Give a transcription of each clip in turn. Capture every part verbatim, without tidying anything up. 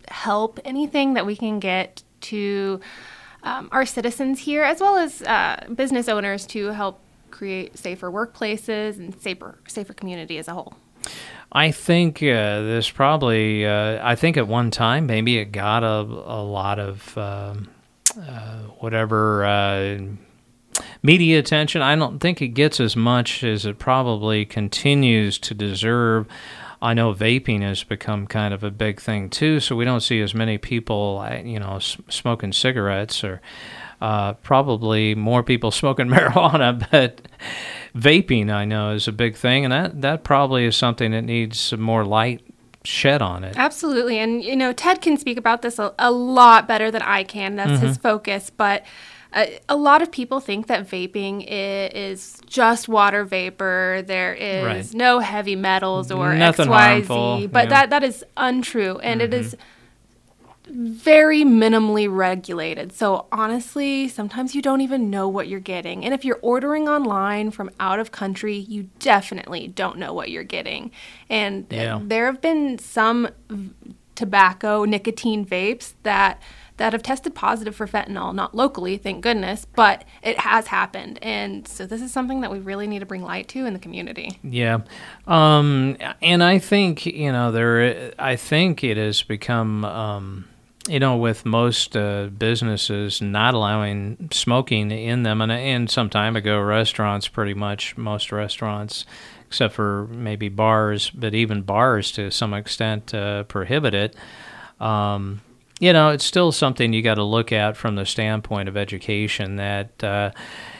help, anything that we can get to um, our citizens here, as well as uh, business owners, to help create safer workplaces and safer safer community as a whole. I think uh, this probably, uh, I think at one time, maybe it got a, a lot of um, uh, whatever uh, media attention. I don't think it gets as much as it probably continues to deserve. I know vaping has become kind of a big thing too, so we don't see as many people, you know, s- smoking cigarettes, or uh, probably more people smoking marijuana, but vaping, I know, is a big thing, and that, that probably is something that needs some more light shed on it. Absolutely, and you know, Ted can speak about this a, a lot better than I can. That's mm-hmm. his focus, but a, a lot of people think that vaping is, is just water vapor. There is right. no heavy metals or Nothing X Y Z, harmful, but yeah. that that is untrue, and mm-hmm. it is very minimally regulated. So honestly, sometimes you don't even know what you're getting. And if you're ordering online from out of country, you definitely don't know what you're getting. And yeah. there have been some v- tobacco nicotine vapes that that have tested positive for fentanyl, not locally, thank goodness, but it has happened. And so this is something that we really need to bring light to in the community. Yeah. Um, and I think, you know, there, I think it has become, um, you know, with most uh, businesses not allowing smoking in them, and, and some time ago, restaurants, pretty much most restaurants, except for maybe bars, but even bars to some extent uh, prohibit it. Um, you know, it's still something you got to look at from the standpoint of education, that uh,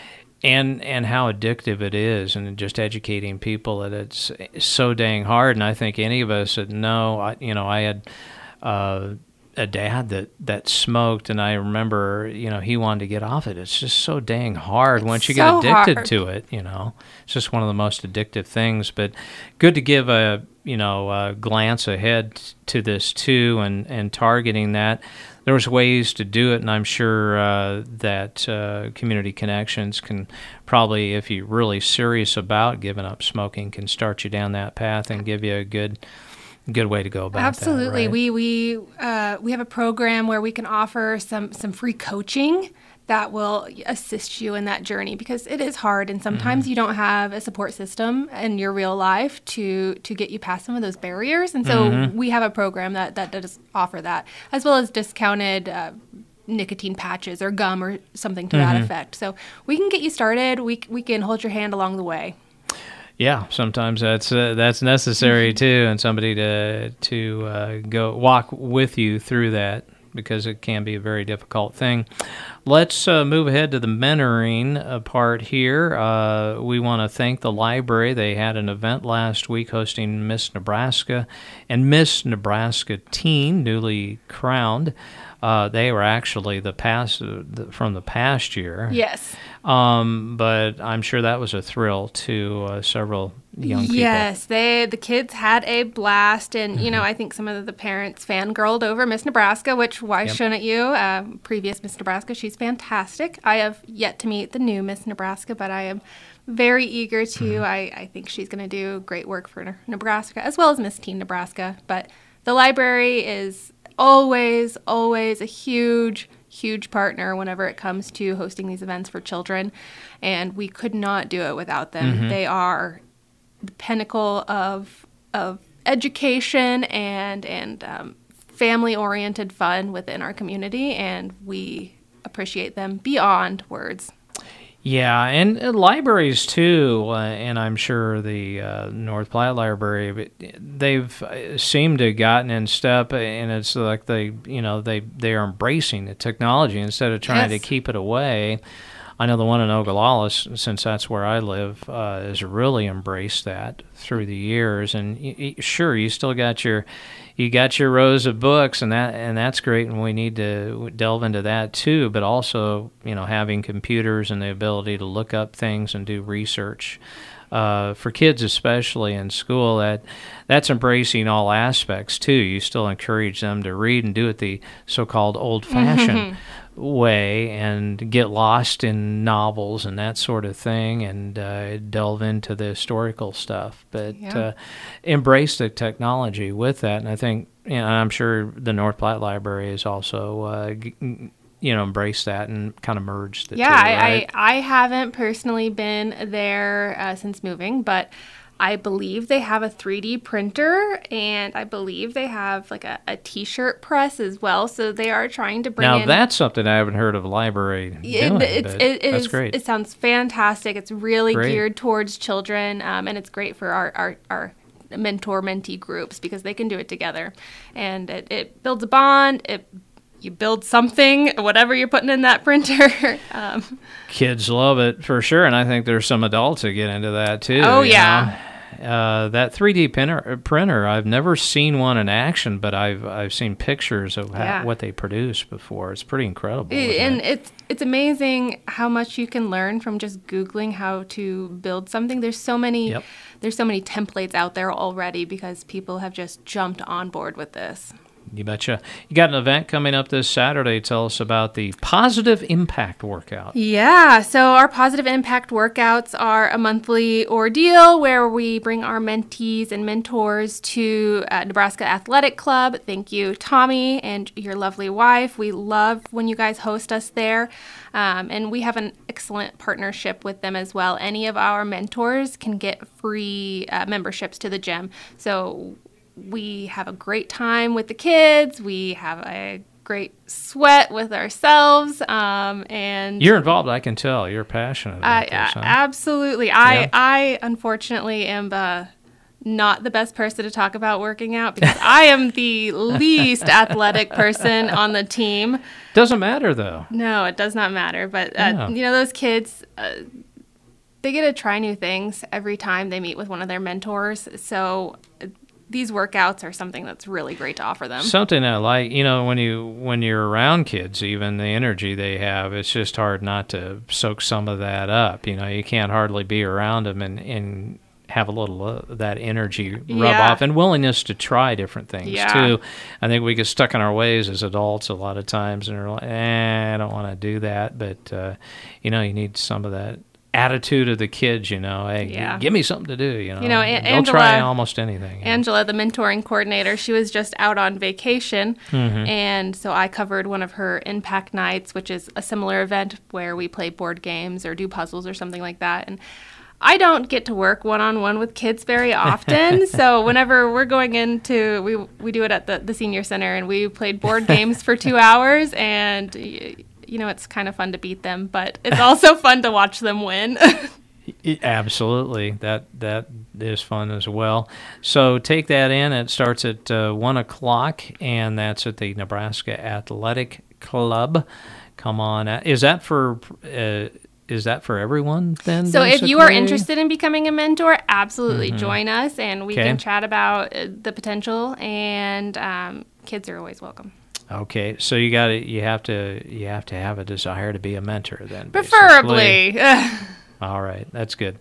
and and how addictive it is, and just educating people that it's so dang hard. And I think any of us that know, I, you know, I had uh, a dad that, that smoked, and I remember, you know, he wanted to get off it. It's just so dang hard it's once you so get addicted hard. to it, you know. It's just one of the most addictive things. But good to give a, you know, a glance ahead to this too, and, and targeting that. There's ways to do it, and I'm sure uh, that uh, Community Connections can probably, if you're really serious about giving up smoking, can start you down that path and give you a good good way to go about Absolutely. that. Right? We we uh, we have a program where we can offer some some free coaching that will assist you in that journey, because it is hard, and sometimes mm-hmm. you don't have a support system in your real life to to get you past some of those barriers. And so mm-hmm. we have a program that, that does offer that, as well as discounted uh, nicotine patches or gum or something to mm-hmm. that effect. So we can get you started. We we can hold your hand along the way. Yeah, sometimes that's uh, that's necessary too, and somebody to to uh, go walk with you through that, because it can be a very difficult thing. Let's uh, move ahead to the mentoring uh, part here. Uh, we want to thank the library. They had an event last week hosting Miss Nebraska and Miss Nebraska Teen, newly crowned. Uh, they were actually the past uh, the, from the past year. Yes. Um, but I'm sure that was a thrill to uh, several young people. Yes, they the kids had a blast, and mm-hmm. you know, I think some of the parents fangirled over Miss Nebraska, which why yep. shouldn't you? Uh, previous Miss Nebraska, she's fantastic. I have yet to meet the new Miss Nebraska, but I am very eager to. Mm-hmm. I, I think she's going to do great work for Nebraska, as well as Miss Teen Nebraska. But the library is always, always a huge, huge partner whenever it comes to hosting these events for children, and we could not do it without them. Mm-hmm. They are the pinnacle of of education and and um, family-oriented fun within our community, and we appreciate them beyond words. Yeah, and uh, libraries too, uh, and I'm sure the uh, North Platte Library, they've seemed to have gotten in step, and it's like they, you know, they they are embracing the technology instead of trying yes. to keep it away. I know the one in Ogallala, since that's where I live, uh, has really embraced that through the years. And y- y- sure, you still got your, you got your rows of books, and that and that's great, and we need to delve into that too. But also, you know, having computers and the ability to look up things and do research. Uh, for kids, especially in school, that that's embracing all aspects too. You still encourage them to read and do it the so-called old-fashioned way, and get lost in novels and that sort of thing, and uh, delve into the historical stuff. But yeah. uh, embrace the technology with that, and I think you know, I'm sure the North Platte Library is also, uh, g- you know, embraced that and kind of merged the yeah, two, I, right? I, I haven't personally been there uh, since moving, but I believe they have a three D printer, and I believe they have like a, a t-shirt press as well. So they are trying to bring now, in... that's something I haven't heard of a library doing, It, it's, but it, it that's is, great. It sounds fantastic. It's really Great. geared towards children, um, and it's great for our, our, our mentor-mentee groups because they can do it together. And it, it builds a bond. It You build something, whatever you're putting in that printer. um, Kids love it for sure, and I think there's some adults that get into that too. Oh, you yeah. know? Uh, that three D printer, printer, I've never seen one in action, but I've I've seen pictures of how, Yeah. what they produce before. It's pretty incredible. It- isn't and it? it's it's amazing how much you can learn from just Googling how to build something. There's so many Yep. there's so many templates out there already because people have just jumped on board with this. You betcha. You got an event coming up this Saturday. Tell us about the Positive Impact Workout. Yeah, so our Positive Impact workouts are a monthly ordeal where we bring our mentees and mentors to uh, Nebraska Athletic Club. Thank you, Tommy, and your lovely wife. We love when you guys host us there, um, and we have an excellent partnership with them as well. Any of our mentors can get free uh, memberships to the gym. So we have a great time with the kids. We have a great sweat with ourselves. Um, and You're involved, I can tell. You're passionate about I, this, I- huh? absolutely. I, Yeah. I unfortunately am uh, not the best person to talk about working out because I am the least athletic person on the team. Doesn't matter, though. No, it does not matter. But, uh, Yeah. you know, those kids, uh, they get to try new things every time they meet with one of their mentors. So uh, these workouts are something that's really great to offer them. Something I like, you know, when you when you're around kids, even the energy they have, it's just hard not to soak some of that up. You know, you can't hardly be around them and, and have a little of that energy rub Yeah. off and willingness to try different things Yeah. too. I think we get stuck in our ways as adults a lot of times and are like, eh, I don't want to do that. But, uh, you know, you need some of that attitude of the kids, you know, hey, Yeah. g- give me something to do, you know. You know, A- They'll try Angela- almost anything. you know. Angela, the mentoring coordinator, she was just out on vacation. Mm-hmm. And so I covered one of her impact nights, which is a similar event where we play board games or do puzzles or something like that. And I don't get to work one-on-one with kids very often. So whenever we're going into, we we do it at the, the senior center, and we played board games for two hours. And, y- you know, it's kind of fun to beat them, but it's also fun to watch them win. Y- Absolutely, that that is fun as well. So take that in. It starts at uh, one o'clock, and that's at the Nebraska Athletic Club. Come on, out. Is that for uh, is that for everyone then? So if you are basically? interested in becoming a mentor, absolutely join us, and we Okay. can chat about uh, the potential. And um, kids are always welcome. Okay, so you got to you have to you have to have a desire to be a mentor then. basically. Preferably. All right, that's good.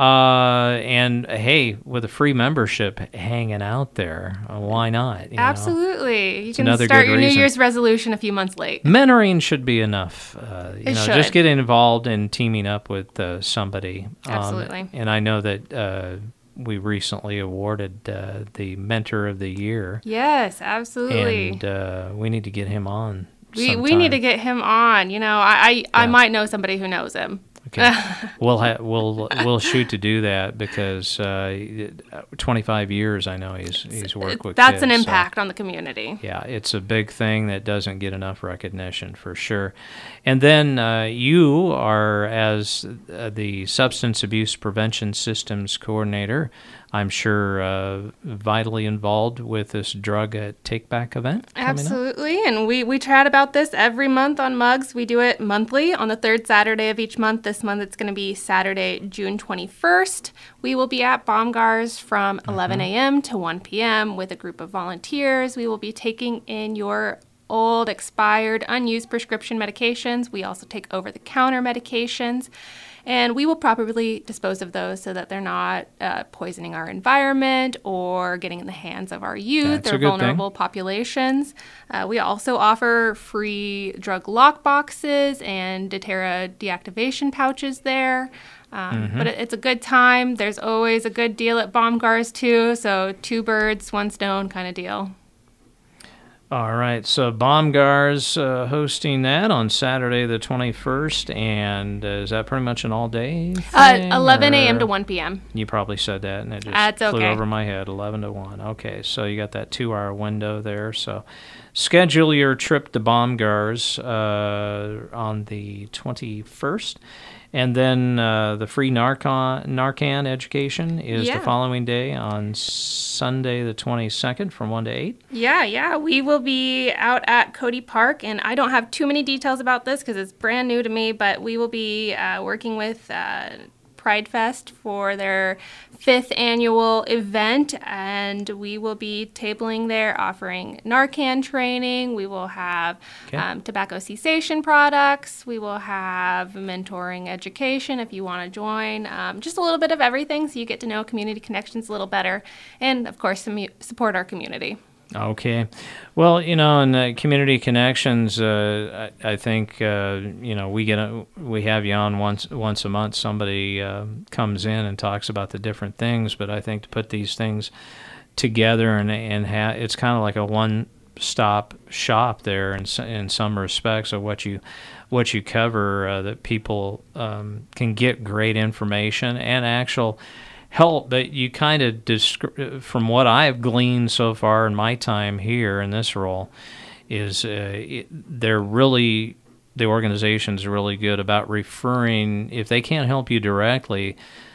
Uh, and hey, with a free membership hanging out there, uh, why not? you know? Absolutely. You can another start good your New reason. Year's resolution a few months late. Mentoring should be enough. Uh, you It know, should. just getting involved and teaming up with uh, somebody. Um, Absolutely. And I know that uh, we recently awarded uh, the Mentor of the Year, Yes, absolutely. and uh, we need to get him on. we, we need to sometime. get him on. You know, I, I, I Yeah. might know somebody who knows him. Okay. we'll ha- we'll we'll shoot to do that because uh, twenty-five years I know he's he's worked with That's kids, an so- impact on the community. Yeah, it's a big thing that doesn't get enough recognition for sure. And then uh, you are, as uh, the Substance Abuse Prevention Systems Coordinator, I'm sure uh, vitally involved with this drug uh, take-back event coming up. Absolutely. And we, we chat about this every month on Mugs. We do it monthly on the third Saturday of each month. This month it's going to be Saturday, June twenty-first. We will be at Baumgar's from eleven a.m. to one p.m. with a group of volunteers. We will be taking in your old, expired, unused prescription medications. We also take over-the-counter medications. And we will properly dispose of those so that they're not uh, poisoning our environment or getting in the hands of our youth That's a or good thing. vulnerable populations. Uh, we also offer free drug lock boxes and doTERRA deactivation pouches there. Um, Mm-hmm. But it, it's a good time. There's always a good deal at Baumgar's too. So two birds, one stone kind of deal. All right, so Baumgar's uh, hosting that on Saturday the twenty-first, and uh, is that pretty much an all-day thing? Uh, eleven a.m. to one p.m. You probably said that, and it just That's flew okay. over my head, eleven to one. Okay, so you got that two-hour window there, so schedule your trip to Baumgar's uh, on the twenty-first. And then uh, the free Narcan, Narcan education is Yeah. the following day on Sunday the twenty-second from one to eight. Yeah, yeah. We will be out at Cody Park, and I don't have too many details about this because it's brand new to me, but we will be uh, working with uh, Pride Fest for their fifth annual event, and we will be tabling there, offering Narcan training. We will have Okay. um, tobacco cessation products. We will have mentoring education if you want to join. Um, just a little bit of everything so you get to know Community Connections a little better, and of course, some, support our community. Okay. Well, you know, in uh, Community Connections, uh, I, I think, uh, you know, we get a, we have you on once once a month. Somebody uh, comes in and talks about the different things, but I think to put these things together and and ha- it's kind of like a one-stop shop there in s- in some respects of what you what you cover, uh, that people um, can get great information and actual help. But you kind of, descri- from what I've gleaned so far in my time here in this role, is uh, it, they're really, the organization's really good about referring, if they can't help you directly,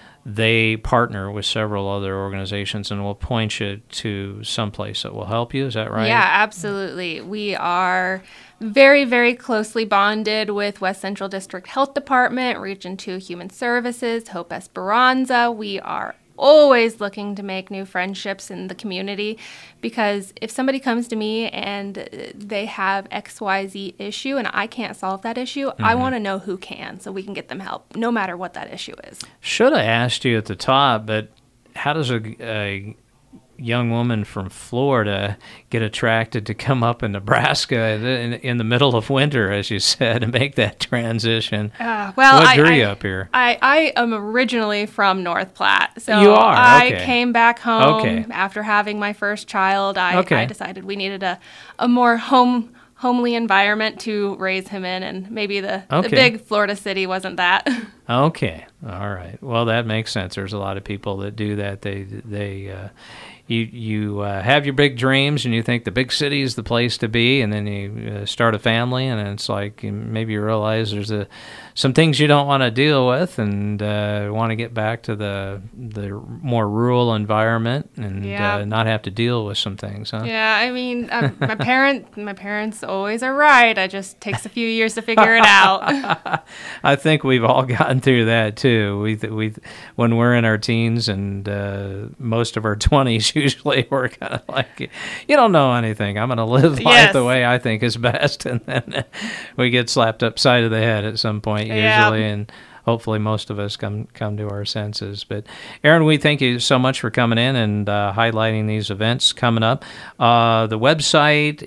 they partner with several other organizations and will point you to someplace that will help you. Is that right? Yeah, absolutely. We are very, very closely bonded with West Central District Health Department, Region two Human Services, Hope Esperanza. We are always looking to make new friendships in the community, because if somebody comes to me and they have X Y Z issue and I can't solve that issue, mm-hmm. I want to know who can so we can get them help, no matter what that issue is. Should have asked you at the top, but how does a, a young woman from Florida get attracted to come up in Nebraska in, in the middle of winter, as you said, and make that transition? Uh, well, what I, drew I, you up here? I, I am originally from North Platte, so you are. I Okay. came back home Okay. after having my first child. I, Okay. I decided we needed a, a more home homely environment to raise him in, and maybe the, Okay. the big Florida city wasn't that. Okay, all right. Well, that makes sense. There's a lot of people that do that. They they uh, you you uh, have your big dreams and you think the big city is the place to be, and then you uh, start a family, and it's like maybe you realize there's a some things you don't want to deal with, and uh, want to get back to the the more rural environment and Yeah. uh, not have to deal with some things, huh? Yeah, I mean, uh, my parent, my parents always are right. It just takes a few years to figure it out. I think we've all gotten through that too. We th- we when we're in our teens and uh, most of our twenties, usually we're kind of like, you don't know anything. I'm going to live life Yes. the way I think is best, and then we get slapped upside of the head at some point usually, Yeah. and hopefully most of us come come to our senses. But Aaron, we thank you so much for coming in and uh, highlighting these events coming up. Uh, the website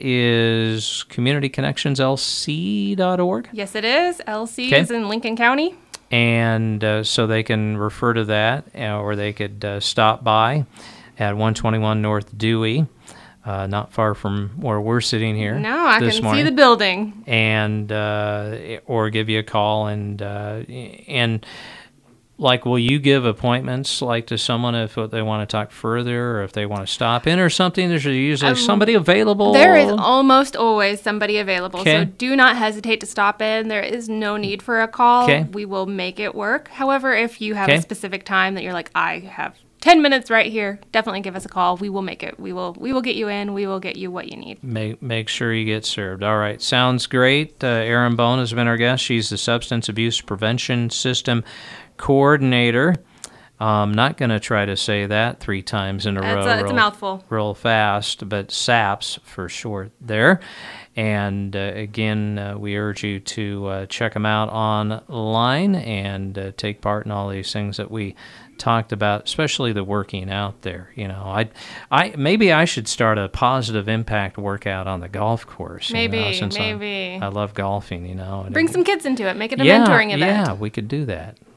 is community connections l c dot org. Yes, it is. L C Okay. is in Lincoln County. And uh, so they can refer to that, uh, or they could uh, stop by at one twenty-one North Dewey, uh, not far from where we're sitting here. No, I this can morning. see the building. And uh, or give you a call, and uh, and like, will you give appointments like to someone if they want to talk further, or if they want to stop in or something? There's usually Um, somebody available. There is almost always somebody available, Okay. so do not hesitate to stop in. There is no need for a call. Okay. We will make it work. However, if you have Okay. a specific time that you're like, I have ten minutes right here, definitely give us a call. We will make it. We will we will get you in. We will get you what you need. Make make sure you get served. All right, sounds great. Uh, Erin Bone has been our guest. She's the Substance Abuse Prevention System Coordinator. I'm not going to try to say that three times in a row. It's a, it's a real- mouthful. Real fast, but SAPS for short there. And uh, again, uh, we urge you to uh, check them out online and uh, take part in all these things that we talked about, especially the working out there. You know, I, I maybe I should start a positive impact workout on the golf course. you Maybe, know, since I'm- maybe. I love golfing. You know, and Bring it- some kids into it. Make it a yeah, mentoring event. yeah, we could do that.